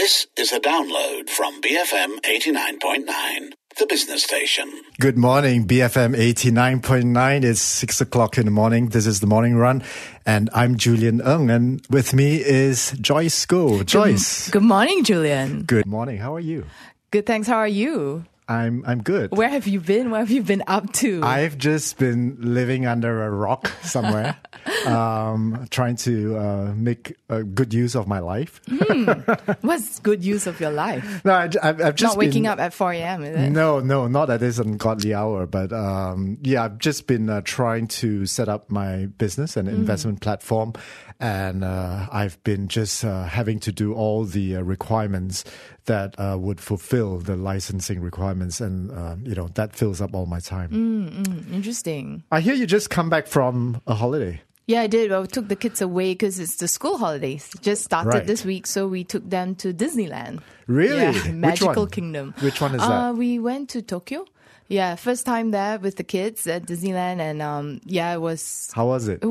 This is a download from BFM 89.9, the business station. Good morning, BFM 89.9. It's 6 o'clock in the morning. This is the morning run. And I'm Julian Ng. And with me is Joyce Goh. Joyce. Good morning, Julian. Good morning. How are you? Good, thanks. How are you? I'm good. Where have you been? What have you been up to? I've just been living under a rock somewhere, trying to make a good use of my life. What's good use of your life? No, I've just not waking up at 4 a.m., is it? No, not at this ungodly hour. But I've just been trying to set up my business and investment platform. And I've been just having to do all the requirements that would fulfill the licensing requirements. And, that fills up all my time. Interesting. I hear you just come back from a holiday. Yeah, I did. Well, we took the kids away because it's the school holidays. Just started this week, so we took them to Disneyland. Really? Yeah, Magical Kingdom. Which one is that? We went to Tokyo. Yeah, first time there with the kids at Disneyland. And it was... How was it?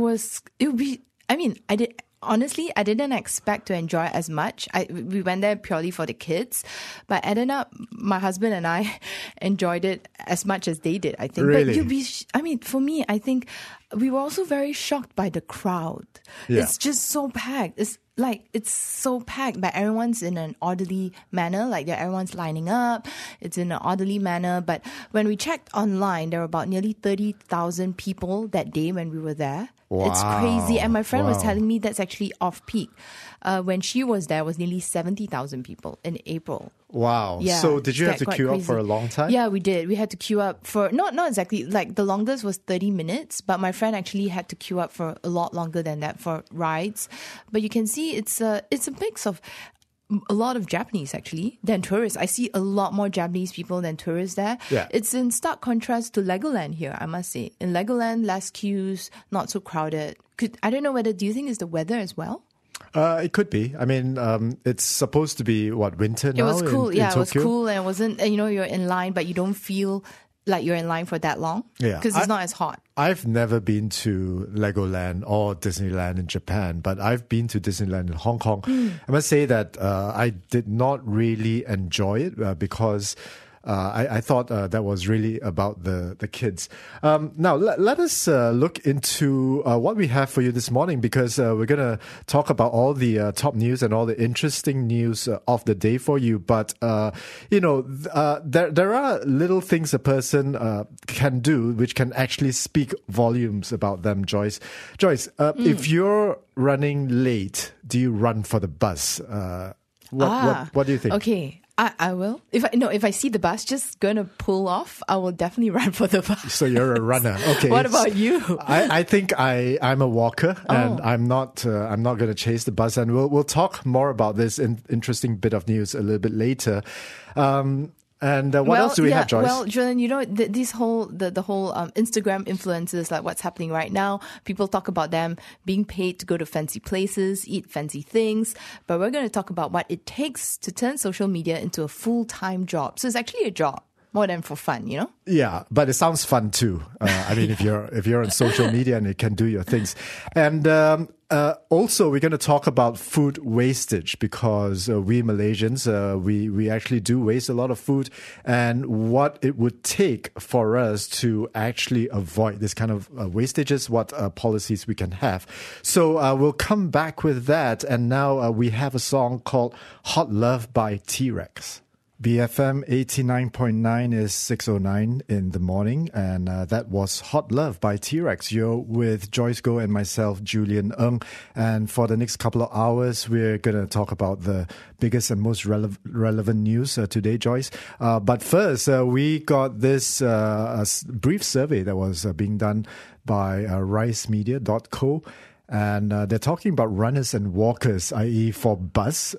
I didn't expect to enjoy it as much. We went there purely for the kids, but ended up, my husband and I enjoyed it as much as they did, I think. Really? But for me, I think we were also very shocked by the crowd. Yeah. It's just so packed. It's so packed, but everyone's in an orderly manner. Everyone's lining up. It's in an orderly manner. But when we checked online, there were about nearly 30,000 people that day when we were there. Wow. It's crazy. And my friend was telling me that's actually off peak. When she was there, it was nearly 70,000 people in April. Wow. Yeah, so did you have to queue up for a long time? Yeah, we did. We had to queue up for, not exactly, the longest was 30 minutes, but my friend actually had to queue up for a lot longer than that for rides. But you can see it's a mix of a lot of Japanese actually than tourists. I see a lot more Japanese people than tourists there. Yeah. It's in stark contrast to Legoland here, I must say. In Legoland, less queues, not so crowded. I don't know do you think it's the weather as well? It could be. I mean, it's supposed to be winter now. It was cool. In it was Tokyo? cool, and it wasn't. You're in line, but you don't feel like you're in line for that long. Yeah, because it's not as hot. I've never been to Legoland or Disneyland in Japan, but I've been to Disneyland in Hong Kong. I must say that I did not really enjoy it because I thought that was really about the kids. Now, let us look into what we have for you this morning, because we're going to talk about all the top news and all the interesting news of the day for you. But, there are little things a person can do which can actually speak volumes about them, Joyce. Joyce, if you're running late, do you run for the bus? What do you think? Okay. I will. If I see the bus just going to pull off, I will definitely run for the bus. So you're a runner. Okay. What about you? I think I'm a walker, and I'm not going to chase the bus. And we'll talk more about this interesting bit of news a little bit later. And what else do we have, Joyce? Well, Julian, the whole Instagram influencers, like what's happening right now, people talk about them being paid to go to fancy places, eat fancy things. But we're going to talk about what it takes to turn social media into a full-time job. So it's actually a job. More than for fun, Yeah, but it sounds fun too. If you're on social media and you can do your things. And also, we're going to talk about food wastage, because we Malaysians, we actually do waste a lot of food, and what it would take for us to actually avoid this kind of wastages, what policies we can have. So we'll come back with that. And now we have a song called Hot Love by T-Rex. BFM 89.9 is 6:09 in the morning, and that was Hot Love by T-Rex. You're with Joyce Goh and myself, Julian Ng, and for the next couple of hours, we're going to talk about the biggest and most relevant news today, Joyce. But first, we got this brief survey that was being done by ricemedia.co. And they're talking about runners and walkers, i.e. for bus.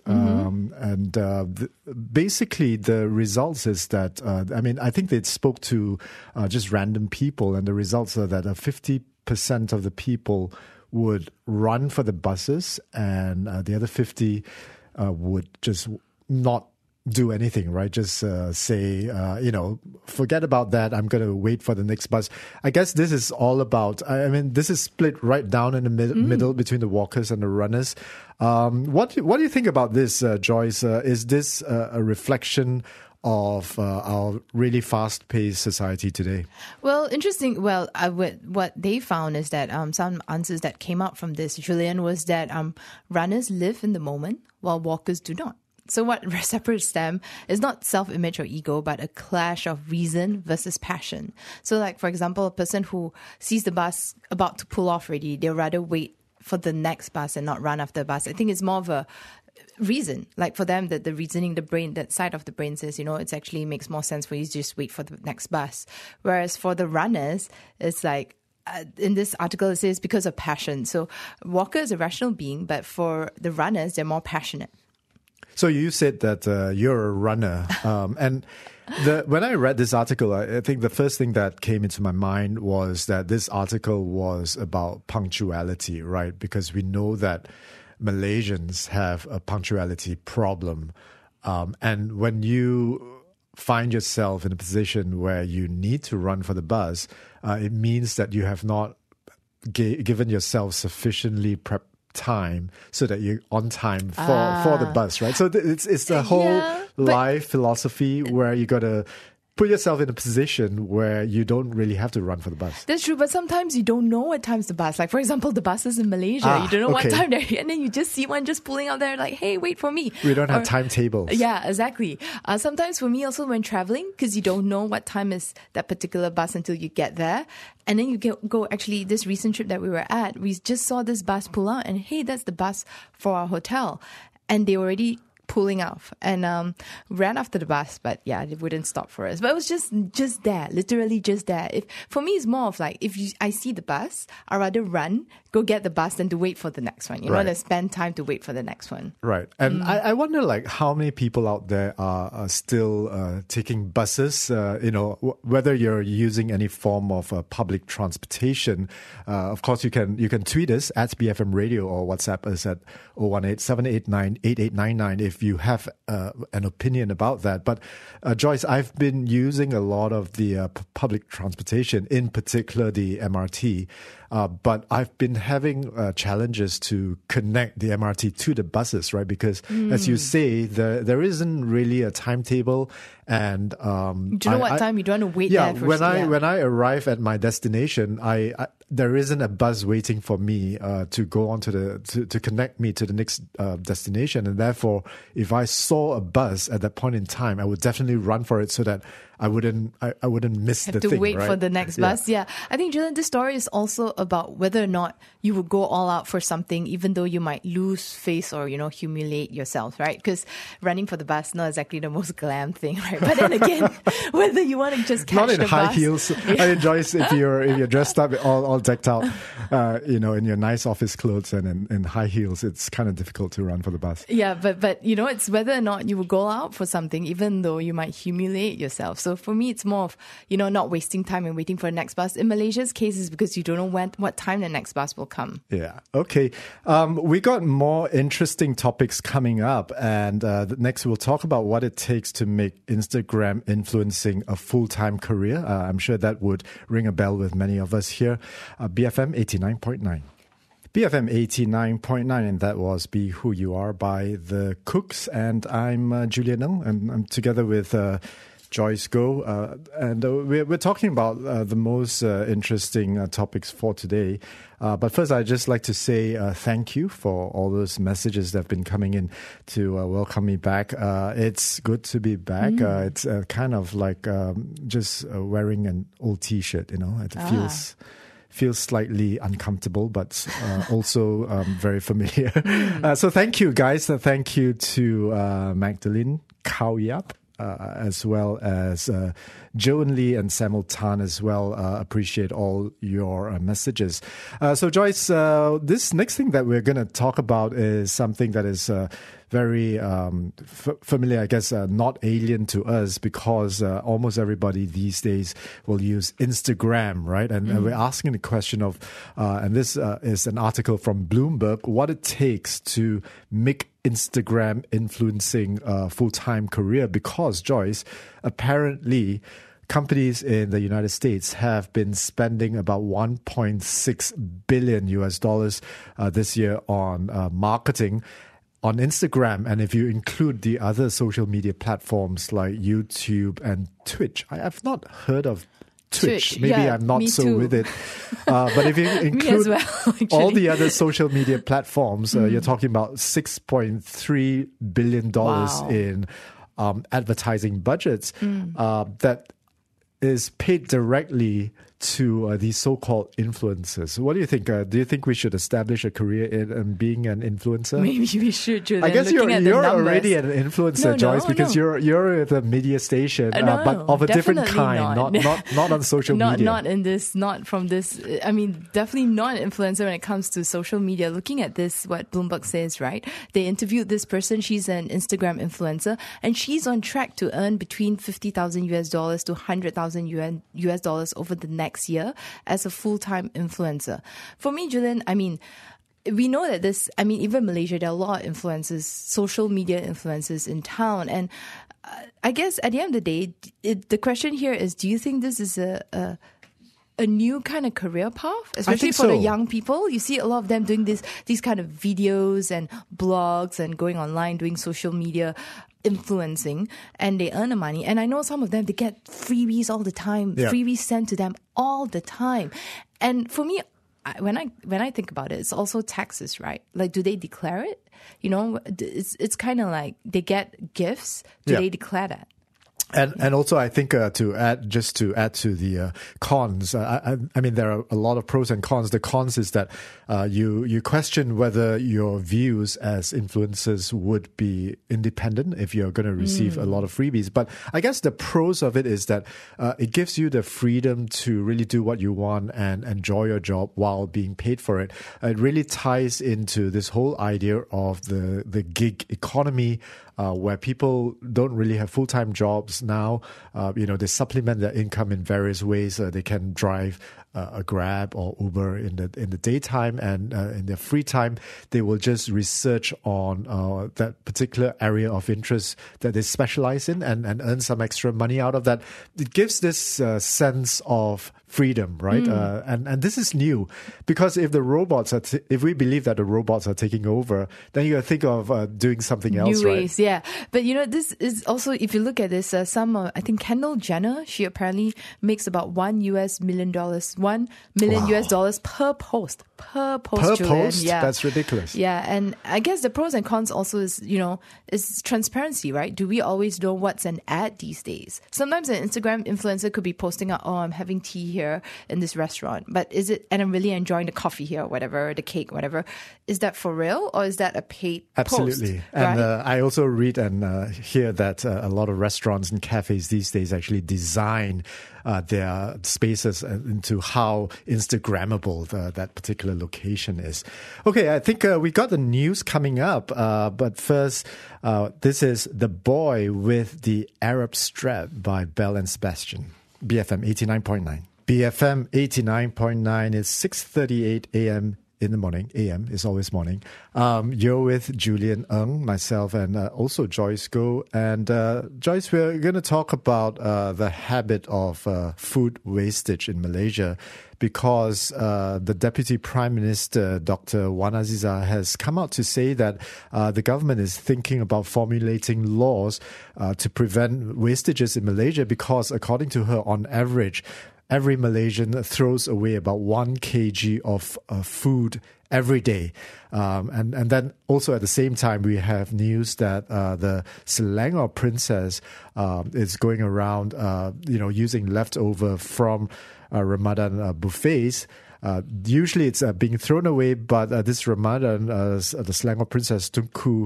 Basically, the results is that, I think they spoke to just random people, and the results are that 50% of the people would run for the buses, and the other 50 would just not do anything, right? Just say, forget about that. I'm going to wait for the next bus. I guess this is all about, this is split right down in the middle between the walkers and the runners. What do you think about this, Joyce? Is this a reflection of our really fast-paced society today? Well, interesting. Well, what they found is that some answers that came out from this, Julian, was that runners live in the moment while walkers do not. So what separates them is not self-image or ego, but a clash of reason versus passion. So like, for example, a person who sees the bus about to pull off already, they'll rather wait for the next bus and not run after the bus. I think it's more of a reason. Like for them, the reasoning, the brain, that side of the brain says, it actually makes more sense for you to just wait for the next bus. Whereas for the runners, it's like, in this article, it says because of passion. So walker is a rational being, but for the runners, they're more passionate. So you said that you're a runner, and when I read this article, I think the first thing that came into my mind was that this article was about punctuality, right? Because we know that Malaysians have a punctuality problem, and when you find yourself in a position where you need to run for the bus, it means that you have not given yourself sufficiently time so that you're on time for the bus, right? So it's the whole life philosophy where you got to put yourself in a position where you don't really have to run for the bus. That's true, but sometimes you don't know what time's the bus. Like, for example, the buses in Malaysia, you don't know what time they're here, and then you just see one just pulling out there like, hey, wait for me. We don't have timetables. Yeah, exactly. Sometimes for me also when traveling, because you don't know what time is that particular bus until you get there. And then you go, actually, this recent trip that we were at, we just saw this bus pull out and, hey, that's the bus for our hotel. And they already pulling off and ran after the bus, but yeah, they wouldn't stop for us. But it was just there, literally just there. For me, it's more of like, I see the bus, I'd rather run, go get the bus than to wait for the next one. You know, to spend time to wait for the next one. Right. And I wonder like how many people out there are still taking buses, whether you're using any form of public transportation. Of course, you can tweet us at BFM Radio or WhatsApp us at 018-789-8899 if you have an opinion about that. But Joyce, I've been using a lot of the public transportation, in particular the MRT. But I've been having challenges to connect the MRT to the buses, right? Because as you say, there isn't really a timetable. And do you know what time you don't want to wait there for? When I arrive at my destination, there isn't a bus waiting for me to go on to connect me to the next destination. And therefore, if I saw a bus at that point in time, I would definitely run for it so that I wouldn't miss the thing. Have to wait for the next bus. Yeah. I think, Julian, this story is also about whether or not you would go all out for something, even though you might lose face or, humiliate yourself, right? Because running for the bus, not exactly the most glam thing, right? But then again, whether you want to just catch the bus. Not in high heels. I enjoy if you're dressed up, all decked out, in your nice office clothes and in high heels, it's kind of difficult to run for the bus. Yeah, but it's whether or not you would go out for something, even though you might humiliate yourself. So for me, it's more of, not wasting time and waiting for the next bus. In Malaysia's case, is because you don't know what time the next bus will come. Yeah. Okay. We got more interesting topics coming up. And next, we'll talk about what it takes to make Instagram influencing a full-time career. I'm sure that would ring a bell with many of us here. BFM 89.9. BFM 89.9, and that was Be Who You Are by The Cooks. And I'm Julian Ng, and I'm together with Joyce Goh, and we're talking about the most interesting topics for today. But first, I'd just like to say thank you for all those messages that have been coming in to welcome me back. It's good to be back. It's kind of like just wearing an old T-shirt, It feels slightly uncomfortable, but also very familiar. So thank you, guys. Thank you to Magdalene Kao Yap. As well as Joan Lee and Samuel Tan as well. Appreciate all your messages. So Joyce, this next thing that we're going to talk about is something that is very familiar, I guess, not alien to us, because almost everybody these days will use Instagram, right? And we're asking the question of, and this is an article from Bloomberg, what it takes to make Instagram influencing full-time career? Because, Joyce, apparently companies in the United States have been spending about $1.6 billion US dollars this year on marketing on Instagram. And if you include the other social media platforms like YouTube and Twitch, I have not heard of Twitch. Maybe yeah, I'm not so too. with it. But if you include well, all the other social media platforms, you're talking about $6.3 billion Wow. in advertising budgets that is paid directly to these so-called influencers. What do you think? Do you think we should establish a career in being an influencer? Maybe we should, Julian. I guess looking at the you're numbers. already an influencer, Joyce, because you're at a media station, No, but of a different definitely kind, not on social media. Not in this, not from this. I mean, definitely not an influencer when it comes to social media. Looking at this, what Bloomberg says, right? They interviewed this person. She's an Instagram influencer, and she's on track to earn between $50,000 US dollars to $100,000 US dollars over the next year as a full-time influencer. For me, Julian, I mean, we know that even Malaysia, there are a lot of influencers, social media influencers in town. And I guess at the end of the day, the question here is, do you think this is a new kind of career path, especially for the young people? You see a lot of them doing these kind of videos and blogs and going online, doing social media influencing, and they earn the money. And I know some of them, they get freebies all the time, freebies sent to them all the time. And for me, when I think about it, it's also taxes, right? Like, do they declare it? You know, it's kind of like they get gifts. Do they declare that? And also, I think to add to the cons, I mean, there are a lot of pros and cons. The cons is that you question whether your views as influencers would be independent if you're going to receive a lot of freebies. But I guess the pros of it is that it gives you the freedom to really do what you want and enjoy your job while being paid for it. It really ties into this whole idea of the gig economy, where people don't really have full-time jobs now. They supplement their income in various ways. They can drive a Grab or Uber in the daytime, and in their free time, they will just research on that particular area of interest that they specialize in and earn some extra money out of that. It gives this sense of freedom, right? And this is new, because if we believe that the robots are taking over, then you got to think of doing something else, New right? ways, yeah. But this is also, if you look at this, I think Kendall Jenner, she apparently makes about $1 million US dollars per post. Per Julian. Post? Yeah. That's ridiculous. Yeah, and I guess the pros and cons also is transparency, right? Do we always know what's an ad these days? Sometimes an Instagram influencer could be posting out, I'm having tea here in this restaurant, but and I'm really enjoying the coffee here, or whatever, the cake, whatever. Is that for real, or is that a paid Absolutely. post? And right? I also read and hear that a lot of restaurants and cafes these days actually design their spaces into how Instagrammable that particular location is. Okay, I think we got the news coming up, but first, this is The Boy with the Arab Strap by Belle and Sebastian. BFM 89.9. BFM 89.9 is 6:38 a.m. in the morning. AM is always morning. You're with Julian Ng, myself, and also Joyce Goh. And Joyce, we're going to talk about the habit of food wastage in Malaysia, because the Deputy Prime Minister, Dr. Wan Azizah, has come out to say that the government is thinking about formulating laws to prevent wastages in Malaysia, because according to her, on average, every Malaysian throws away about 1 kg of food every day. And then also at the same time, we have news that the Selangor princess is going around, using leftover from Ramadan buffets. Usually it's being thrown away, but this Ramadan, the Selangor princess Tunku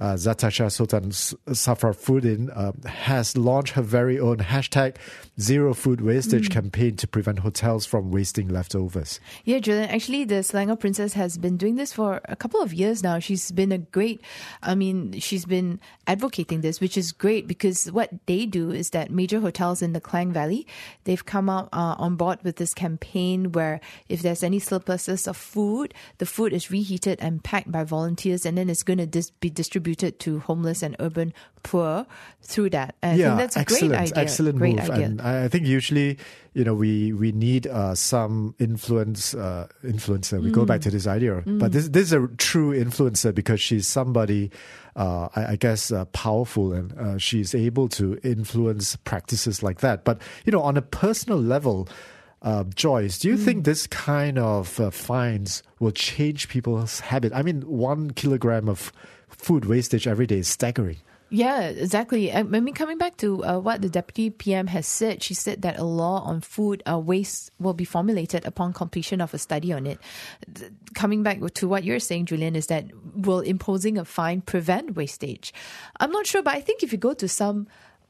Zatasha Sultan Safarfuddin, has launched her very own hashtag Zero Food Wastage campaign to prevent hotels from wasting leftovers. Yeah, Julian, actually the Selangor Princess has been doing this for a couple of years now. She's been she's been advocating this, which is great, because what they do is that major hotels in the Klang Valley, they've come out on board with this campaign where if there's any surpluses of food, the food is reheated and packed by volunteers, and then it's going to be distributed to homeless and urban poor through that. And I think that's a great idea. Excellent great move. idea. And I think usually, we need some influencer. We go back to this idea, but this is a true influencer because she's somebody, I guess, powerful, and she's able to influence practices like that. But on a personal level, Joyce, do you think this kind of fines will change people's habit? I mean, 1 kilogram of food wastage every day is staggering. Yeah, exactly. I mean, coming back to what the Deputy PM has said, she said that a law on food waste will be formulated upon completion of a study on it. Coming back to what you're saying, Julian, is that will imposing a fine prevent wastage? I'm not sure, but I think if you go to some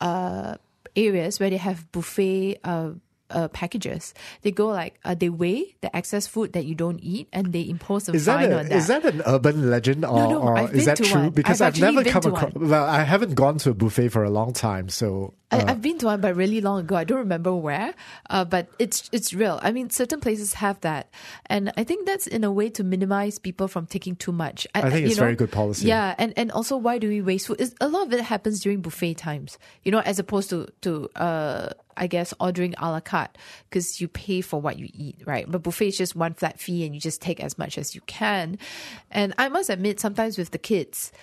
areas where they have buffet packages, they go they weigh the excess food that you don't eat, and they impose a fine on that. Is that an urban legend, or is that true? One. Because I've never come across. Well, I haven't gone to a buffet for a long time, so I've been to one, but really long ago. I don't remember where, but it's real. I mean, certain places have that, and I think that's in a way to minimize people from taking too much. I think it's very good policy. Yeah, and also, why do we waste food? A lot of it happens during buffet times, as opposed to I guess ordering a la carte, because you pay for what you eat, right? But buffet is just one flat fee, and you just take as much as you can. And I must admit, sometimes with the kids,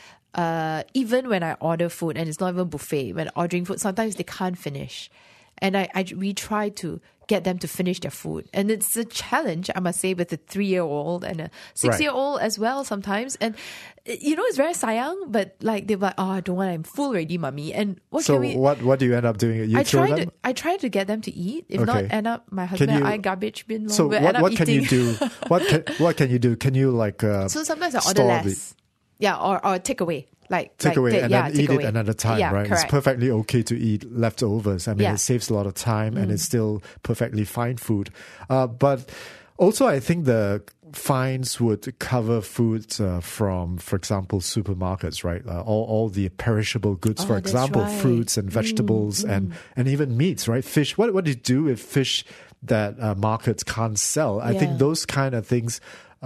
even when I order food, and it's not even buffet, when ordering food, sometimes they can't finish. And we try to get them to finish their food. And it's a challenge, I must say, with a 3-year-old and a 6-year-old as well sometimes. And, it's very sayang, but they're like, oh, I don't want, I'm full already, mommy. And what do you end up doing? I try to get them to eat. If not, end up, my husband and I garbage bin. So what can you do? What can you do? Can you so sometimes I order less. Yeah, or take away. Take away and then eat it another time, right? Correct. It's perfectly okay to eat leftovers. I mean, it saves a lot of time and it's still perfectly fine food. But also, I think the fines would cover food from, for example, supermarkets, right? All the perishable goods, for example, fruits and vegetables and even meats, right? Fish. What do you do with fish that markets can't sell? I think those kind of things,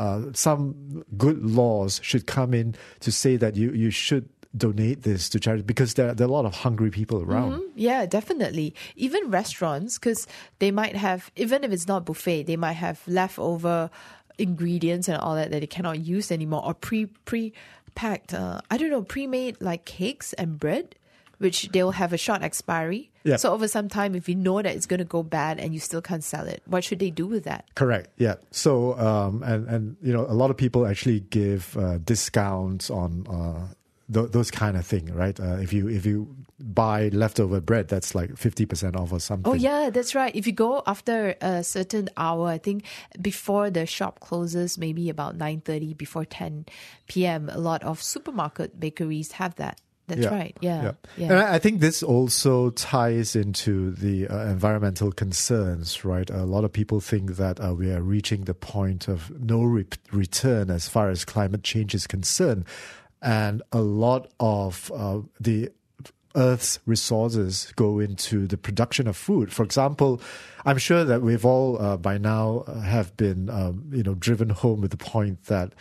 some good laws should come in to say that you should donate this to charity, because there are a lot of hungry people around. Yeah, definitely. Even restaurants, because they might have, even if it's not buffet, they might have leftover ingredients and all that they cannot use anymore, or pre-packed, pre-made cakes and bread, which they'll have a short expiry. Yep. So over some time, if you know that it's going to go bad and you still can't sell it, what should they do with that? Correct. Yeah. So and a lot of people actually give discounts on those kind of thing, right? If you buy leftover bread, that's 50% off or something. Oh yeah, that's right. If you go after a certain hour, I think before the shop closes, maybe about 9:30, before 10 p.m., a lot of supermarket bakeries have that. That's right. Yeah. And I think this also ties into the environmental concerns, right? A lot of people think that we are reaching the point of no return as far as climate change is concerned. And a lot of the Earth's resources go into the production of food. For example, I'm sure that we've all by now have been, driven home with the point that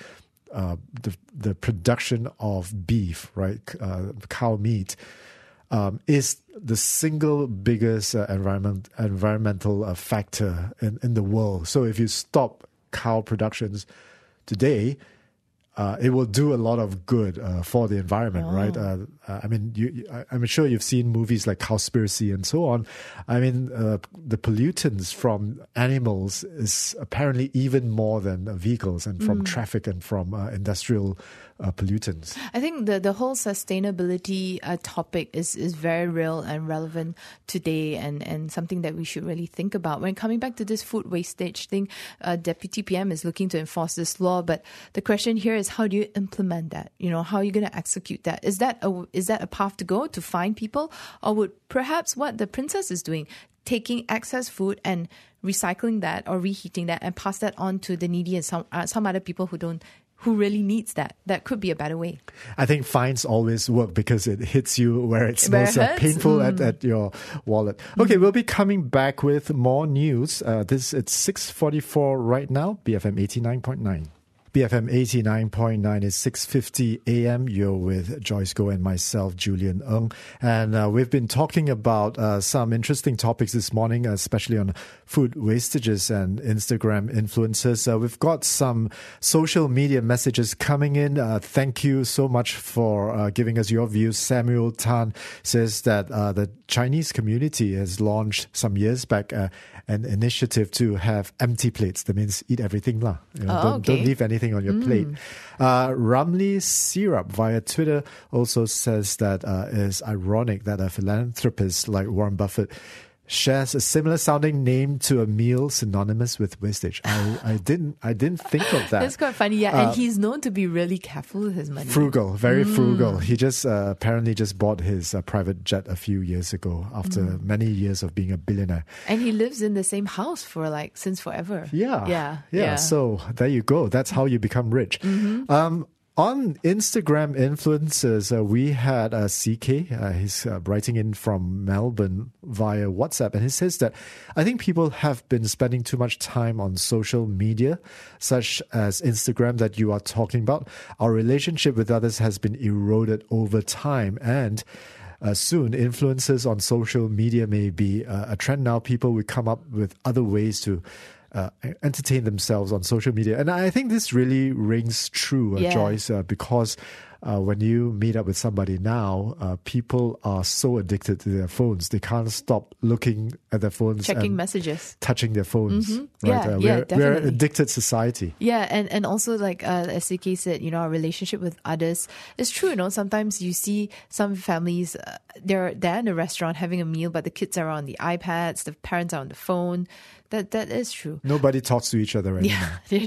the production of beef, right, cow meat, is the single biggest environmental factor in the world. So if you stop cow productions today, it will do a lot of good for the environment, right? I'm sure you've seen movies like Cowspiracy and so on. I mean, the pollutants from animals is apparently even more than vehicles and from traffic and from industrial pollutants. I think the whole sustainability topic is very real and relevant today, and something that we should really think about. When coming back to this food wastage thing, Deputy PM is looking to enforce this law, but the question here is, how do you implement that? How are you going to execute that? Is that a path to go to find people? Or would perhaps what the princess is doing, taking excess food and recycling that or reheating that and pass that on to the needy and some other people who really needs that? That could be a better way. I think fines always work because it hits you where it's most painful at your wallet. Okay, we'll be coming back with more news. It's 6:44 right now, BFM 89.9. BFM 89.9 is 6:50 a.m. You're with Joyce Goh and myself, Julian Ng. And we've been talking about some interesting topics this morning, especially on food wastages and Instagram influencers. We've got some social media messages coming in. Thank you so much for giving us your views. Samuel Tan says that the Chinese community has launched some years back an initiative to have empty plates. That means eat everything lah. Don't leave anything on your plate. Ramli Syrup via Twitter also says that it's ironic that a philanthropist like Warren Buffett shares a similar sounding name to a meal synonymous with wastage. I didn't think of that. That's quite funny, yeah. And he's known to be really careful with his money. Frugal, very frugal. He just apparently just bought his private jet a few years ago after many years of being a billionaire. And he lives in the same house for since forever. Yeah. So there you go. That's how you become rich. On Instagram influencers, we had CK. He's writing in from Melbourne via WhatsApp, and he says that I think people have been spending too much time on social media, such as Instagram that you are talking about. Our relationship with others has been eroded over time, and soon influencers on social media may be a trend now. People will come up with other ways to entertain themselves on social media. And I think this really rings true, Joyce, because when you meet up with somebody now, people are so addicted to their phones. They can't stop looking at their phones. Checking messages. Touching their phones. Right? Definitely. We're an addicted society. Yeah, and also as CK said, our relationship with others is true. Sometimes you see some families, they're in a restaurant having a meal, but the kids are on the iPads, the parents are on the phone. That is true. Nobody talks to each other anymore. Yeah,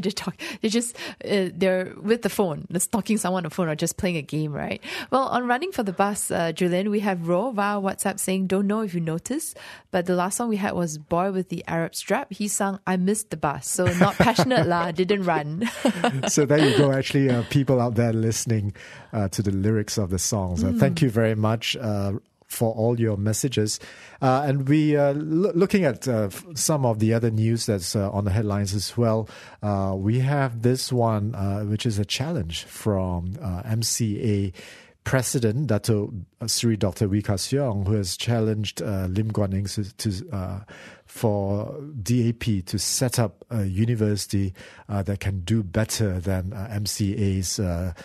they're with the phone, they're stalking someone on the phone or just playing a game, right? Well, on Running for the Bus, Julian, we have Ro via WhatsApp saying, don't know if you noticed, but the last song we had was Boy with the Arab Strap. He sung I Missed the Bus. So not passionate lah, didn't run. So there you go. Actually, people out there listening to the lyrics of the songs. Thank you very much for all your messages. And we are looking at some of the other news that's on the headlines as well. We have this one, which is a challenge from MCA President Sri Dr. Wee Ka Siong, who has challenged Lim Guan Eng for DAP to set up a university that can do better than MCA's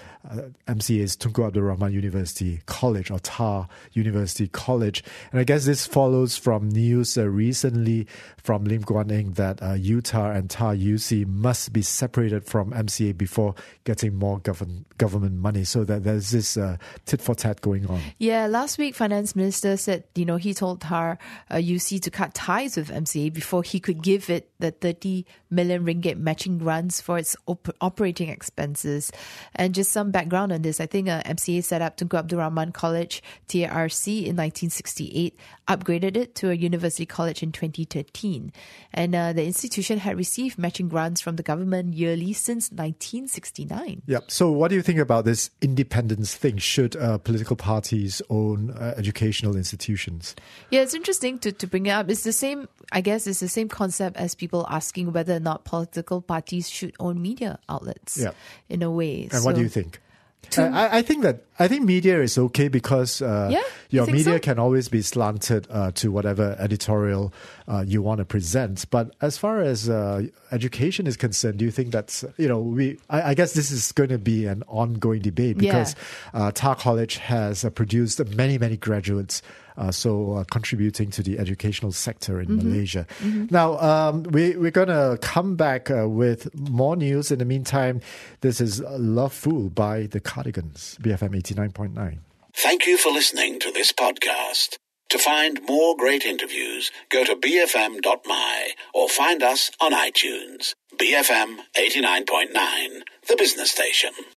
Tunku Abdul Rahman University College, or TAR University College. And I guess this follows from news recently from Lim Guan Eng that UTAR and TAR UC must be separated from MCA before getting more government money. So that there's this tit for tat going on. Yeah, last week Finance Minister said, he told TAR UC to cut ties with MCA before he could give it the 30 million ringgit matching grants for its operating expenses. And just some background on this, I think MCA set up Tunku Abdul Rahman College, TARC, in 1968, upgraded it to a university college in 2013. And the institution had received matching grants from the government yearly since 1969. Yep. So what do you think about this independence thing? Should political parties own educational institutions? Yeah, it's interesting to bring it up. It's the same, I guess, it's the same concept as people asking whether or not political parties should own media outlets in a way. And what do you think? I think media is okay because your media can always be slanted to whatever editorial you want to present. But as far as education is concerned, do you think that's, I guess this is going to be an ongoing debate because TAR College has produced many, many graduates contributing to the educational sector in Malaysia. Now, we're going to come back with more news. In the meantime, this is Love Fool by the Cardigans, BFM 89.9. Thank you for listening to this podcast. To find more great interviews, go to bfm.my or find us on iTunes. BFM 89.9, the business station.